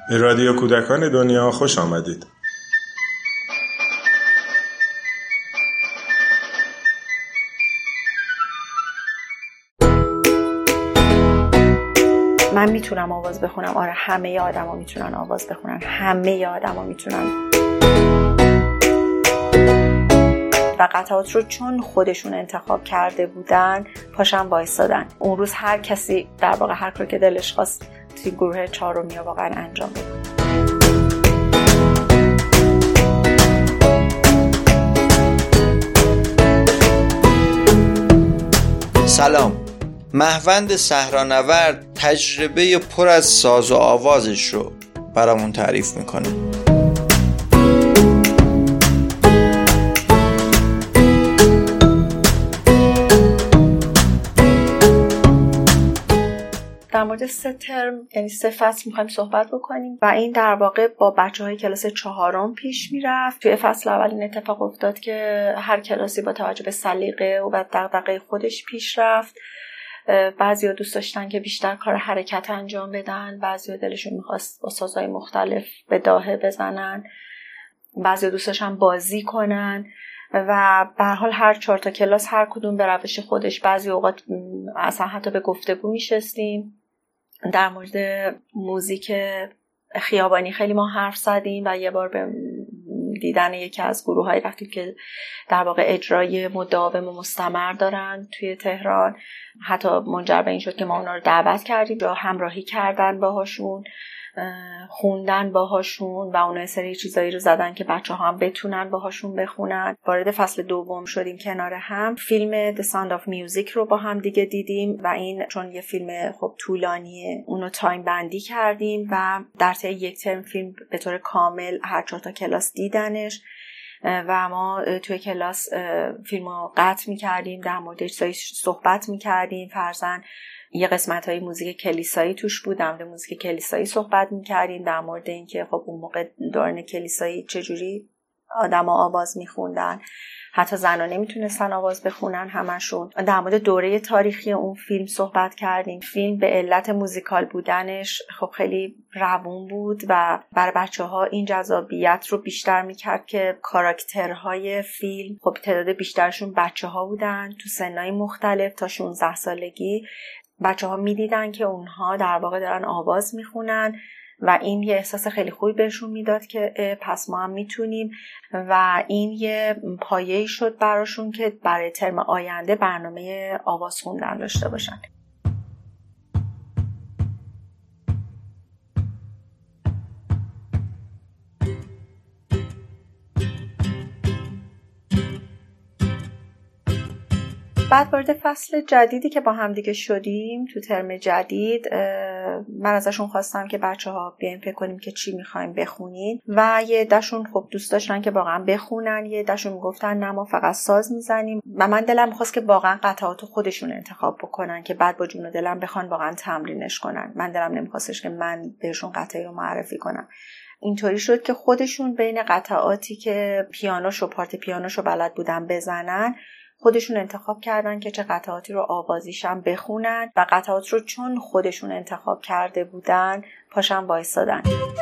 به رادیو کودکان دنیا خوش آمدید. من میتونم آواز بخونم. آره، همه آدما میتونن آواز بخونن. همه آدما میتونن. و قطعات رو چون خودشون انتخاب کرده بودن پاشن وایسادن. اون روز هر کسی در واقع هر کاری که دلش خواست توی گروه چهارمی واقعا انجام بده. سلام. مهوند صحرانورد تجربه پر از ساز و آوازش رو برامون تعریف میکنه. در مورد 3 ترم یعنی 3 فصل میخوایم صحبت بکنیم و این در واقع با بچه‌های کلاس 4 پیش میرفت. توی فصل اول این اتفاق افتاد که هر کلاسی با توجه به سلیقه و دغدغه خودش پیش رفت. بعضیا دوست داشتن که بیشتر کار حرکت انجام بدن، بعضیا دلشون میخواست با سازهای مختلف به داهه بزنن، بعضیا دوست داشتن بازی کنن و به هر حال هر 4 تا کلاس هر کدوم به روش خودش. بعضی اوقات اصلا حتی به گفتگو میشستیم. در مورد موزیک خیابانی خیلی ما حرف زدیم و یه بار به دیدن یکی از گروه‌های رفتیم که در واقع اجرای مداوم و مستمر دارن توی تهران. حتی منجر به این شد که ما اونا رو دعوت کردیم و همراهی کردن باهاشون، خوندن باهاشون و اونا سری چیزایی رو زدن که بچه‌ها هم بتونن باهاشون بخونن. وارد فصل 2 شدیم کنار هم. فیلم The Sound of Music رو با هم دیگه دیدیم و این چون یه فیلم خب طولانیه اونو تایم بندی کردیم و در طی 1 ترم فیلم به طور کامل هر 4 تا کلاس دیدنش و ما توی کلاس فیلمو قطع می‌کردیم، در موردش صحبت می‌کردیم. فرضاً یه قسمت‌های موزیک کلیسایی توش بود، در مورد موزیک کلیسایی صحبت می‌کردیم، در مورد اینکه خب اون موقع دوران کلیسایی چجوری آدم‌ها آواز می‌خوندن، حتی زن‌ها نمی‌تونستن آواز بخونن همشون. در مورد دوره تاریخی اون فیلم صحبت کردیم. فیلم به علت موزیکال بودنش خب خیلی روون بود و برای بچه‌ها این جذابیت رو بیشتر می‌کرد که کاراکترهای فیلم خب تعداد بیشترشون بچه‌ها بودن تو سن‌های مختلف تا 16 سالگی. بچه‌ها می‌دیدن که اونها در واقع دارن آواز می‌خونن و این یه احساس خیلی خوبی بهشون میداد که پس ما هم میتونیم و این یه پایه‌ای شد براشون که برای ترم آینده برنامه آواز خوندن داشته باشن. بعد وارد فصل جدیدی که با هم دیگه شدیم تو ترم جدید، من ازشون خواستم که بچه‌ها بیاین فکر کنیم که چی می‌خوایم بخونین و یه عده‌شون خب دوست داشتن که واقعا بخونن، یه عده‌شون میگفتن نه ما فقط ساز میزنیم و من دلم می‌خواست که واقعا قطعات خودشون انتخاب بکنن که بعد با جون و دلم بخوان واقعا تمرینش کنن. من دلم نمی‌خواستش که من بهشون قطعی رو معرفی کنم. اینطوری شد که خودشون بین قطعاتی که پیانوشو پارت پیانوشو بلد بودن بزنن خودشون انتخاب کردن که چه قطعاتی رو آوازیشم بخونن و قطعات رو چون خودشون انتخاب کرده بودن پاشن وایسادن.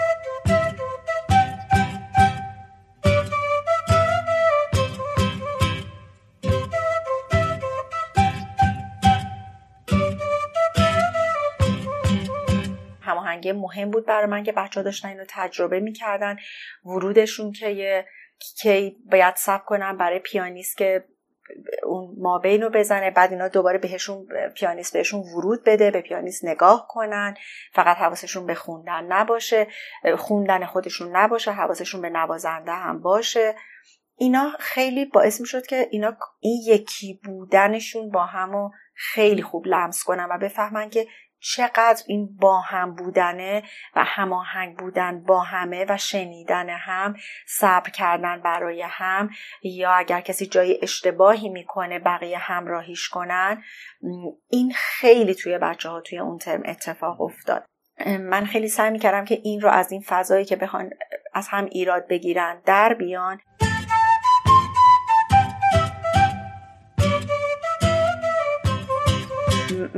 هماهنگی مهم بود برای من که بچه‌ها داشتن اینو تجربه می‌کردن. ورودشون که کی باید صبر کنن برای پیانیست که اون مابین رو بزنه، بعد اینا دوباره بهشون پیانیست بهشون ورود بده، به پیانیست نگاه کنن، فقط حواسشون به خوندن نباشه، خوندن خودشون نباشه، حواسشون به نوازنده هم باشه. اینا خیلی باعث می شد که اینا این یکی بودنشون با همو خیلی خوب لمس کنن و بفهمن که چقدر این با هم بودنه و هماهنگ بودن با همه و شنیدن هم، صبر کردن برای هم، یا اگر کسی جای اشتباهی میکنه بقیه همراهیش کنن. این خیلی توی بچه‌ها توی اون ترم اتفاق افتاد. من خیلی سعی میکردم که این رو از این فضایی که بخوان از هم ایراد بگیرن در بیان.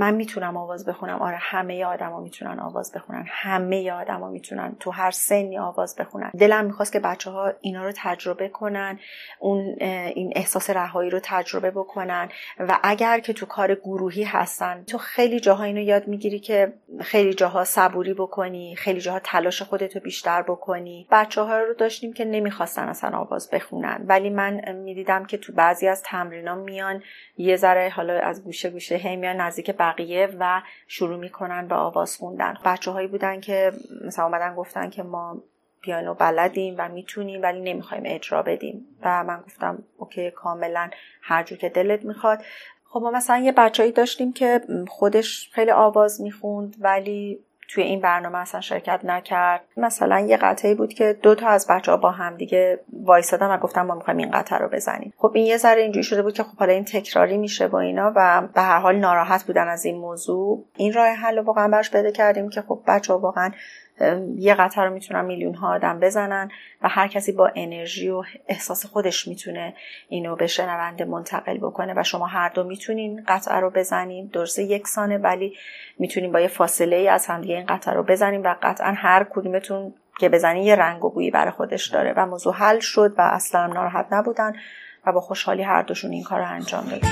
من میتونم آواز بخونم. آره همه آدما میتونن آواز بخونن، همه آدما میتونن تو هر سنی آواز بخونن. دلم میخواست که بچه‌ها اینا رو تجربه کنن، این احساس رهایی رو تجربه بکنن. و اگر که تو کار گروهی هستن، تو خیلی جاها اینو یاد میگیری که خیلی جاها صبوری بکنی، خیلی جاها تلاش خودتو بیشتر بکنی. بچه‌ها رو داشتیم که نمیخواستن اصلا آواز بخونن، ولی من میدیدم که تو بعضی از تمرینا میان یه ذره حالا از گوشه گوشه میان نزدیک بقیه و شروع میکنن به آواز خوندن. بچه‌هایی بودن که مثلا اومدن گفتن که ما پیانو بلدیم و میتونیم ولی نمیخوایم اجرا بدیم. و من گفتم اوکی، کاملا هر جور که دلت میخواد. خب ما مثلا یه بچه‌ای داشتیم که خودش خیلی آواز میخوند ولی توی این برنامه اصلا شرکت نکرد. مثلا یه قطعه‌ای بود که 2 تا از بچه‌ها با هم دیگه وایسادن و گفتن ما می‌خوایم این قطعه رو بزنیم. خب این یه ذره اینجوری شده بود که خب حالا این تکراری میشه با اینا و به هر حال ناراحت بودن از این موضوع. این راه حل رو واقعا براش پیدا کردیم که خب بچه‌ها واقعا یه قطعه رو میتونن میلیون ها آدم بزنن و هر کسی با انرژی و احساس خودش میتونه اینو به شنونده منتقل بکنه و شما هر دو میتونین قطعه رو بزنین. درسته یکسانه ولی میتونین با یه فاصله ای از هم دیگه این قطعه رو بزنین و قطعا هر کدومتون که بزنین یه رنگ و بویی برای خودش داره و موضوع حل شد و اصلا ناراحت نبودن و با خوشحالی هر دوشون این کار رو انجام دادن.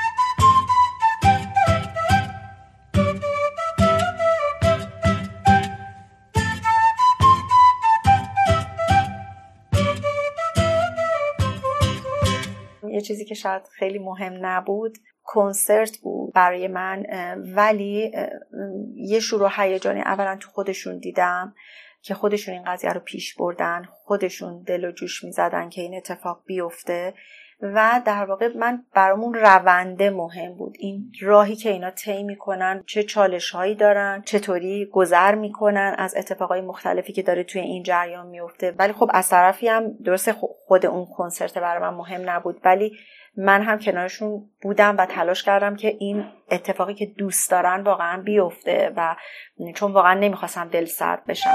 یه چیزی که شاید خیلی مهم نبود کنسرت بود برای من، ولی یه شروع هیجانی اولا تو خودشون دیدم که خودشون این قضیه رو پیش بردن، خودشون دل و جوش میزدن که این اتفاق بیفته و در واقع من برامون رونده مهم بود. این راهی که اینا طی میکنن چه چالش‌هایی دارن، چطوری گذر میکنن از اتفاقای مختلفی که داره توی این جریان میفته. ولی خب از طرفی هم درسته خود اون کنسرت برای من مهم نبود، ولی من هم کنارشون بودم و تلاش کردم که این اتفاقی که دوست دارن واقعا بیفته و چون واقعا نمیخواستم دل سرد بشم.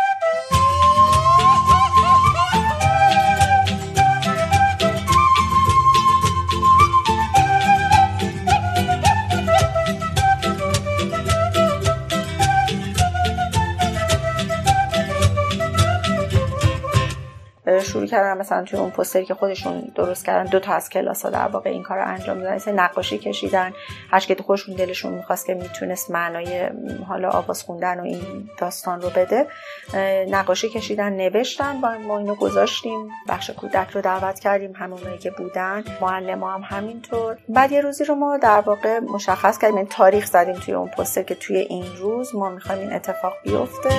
شروع کردن مثلا توی اون پوستری که خودشون درست کردن 2 تا از کلاس‌ها در واقع این کارو انجام دادن، مثلا نقاشی کشیدن، هر که خودشون دلشون می‌خواست که میتونست معنای حالا آواز خوندن و این داستان رو بده، نقاشی کشیدن، نوشتن و ما اینو گذاشتیم. بخش کودک رو دعوت کردیم، همونایی که بودن، معلم‌ها هم همینطور. بعد یه روزی رو ما در واقع مشخص کردیم، این تاریخ زدیم توی اون پوستر که توی این روز ما می‌خوایم این اتفاق بیفته.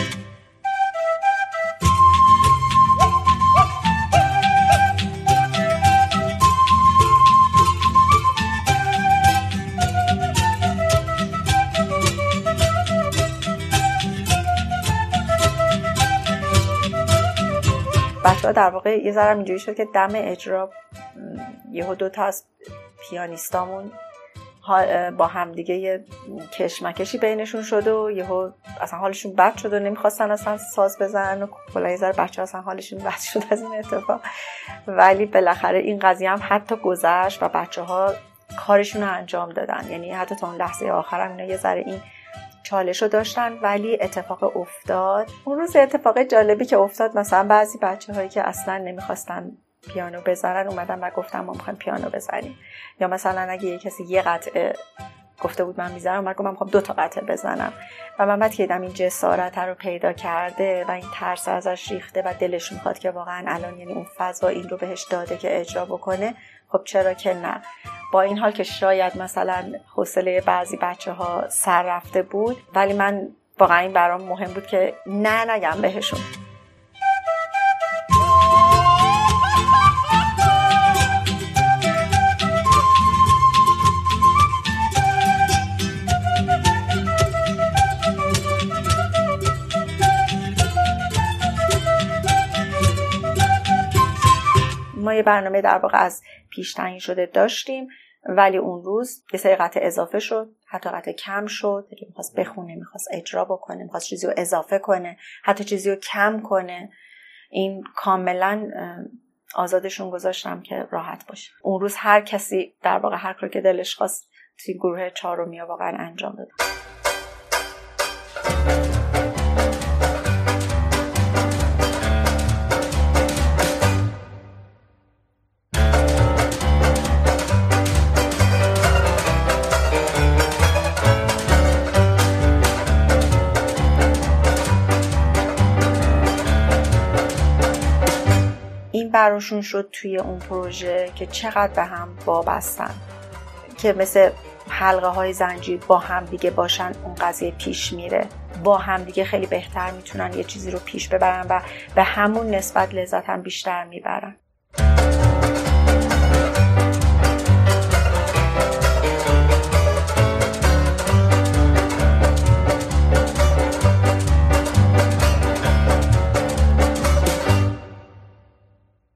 بچه‌ها در واقع یه ذره اینجوری شد که دم اجرا یهو 2 تا از پیانیستامون با هم دیگه یه کشمکشی بینشون شد و یهو اصلا حالشون بد شد و نمیخواستن اصلا ساز بزنن و کلا یه ذره بچه‌ها اصلا حالشون بد شد از این اتفاق. ولی بالاخره این قضیه هم حتی گذشت و بچه‌ها کارشون رو انجام دادن. یعنی حتی تا اون لحظه آخر هم اینا یه ذره این چالشو داشتن ولی اتفاق افتاد. اون روز اتفاق جالبی که افتاد، مثلا بعضی بچه‌هایی که اصلا نمیخواستن پیانو بزنن اومدن و گفتن ما میخوایم پیانو بزنیم. یا مثلا اگه یه کسی یه قطعه گفته بود من میزنم، من گفتم میخوام 2 تا قطعه بزنم و من بعد که دیدم این جسارت رو پیدا کرده و این ترس ازش ریخته و دلش میخواد که واقعا الان یعنی اون فضا این رو بهش داده که اجرا بکنه، خب چرا که نه. با این حال که شاید مثلا حوصله بعضی بچه‌ها سر رفته بود، ولی من واقعا این برام مهم بود که نه نگم بهشون. ما یه برنامه در واقع از پیش تعیین شده داشتیم، ولی اون روز یه سری قطعه اضافه شد، حتی قطعه کم شد. اگه می‌خواست بخونه، می‌خواست اجرا بکنه، می‌خواست چیزی رو اضافه کنه، حتی چیزی رو کم کنه، این کاملا آزادشون گذاشتم که راحت باشه. اون روز هر کسی در واقع هر کاری که دلش خواست توی گروه 4 واقعا انجام دادم. این براشون شد توی اون پروژه که چقدر به هم وابستن، که مثل حلقه های زنجیر با هم دیگه باشن اون قضیه پیش میره، با هم دیگه خیلی بهتر میتونن یه چیزی رو پیش ببرن و به همون نسبت لذت هم بیشتر میبرن.